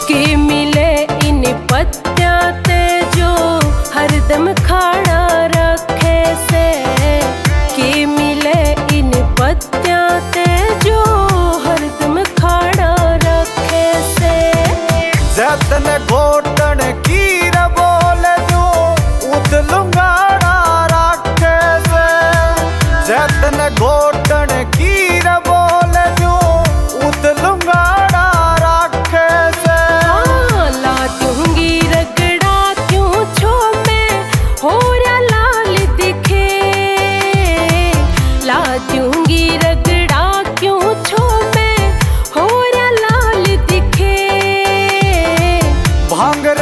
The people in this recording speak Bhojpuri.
कि मिले इन पत्तियां ते जो हरदम खाना रखे से, कि मिले इन पत्तियां ते जो हरदम खाना रखे से। जतन घोटन की बोल जो उदलुंगाड़ा रखे से, जतन घोटन की बोल जो उदलुंगाड़ा रखे से। ला दूंगी रगड़ा क्यों छो में हो रहा लाल दिखे, ला दूंगी रगड़ा क्यों छो में हो रहा लाल दिखे। भांग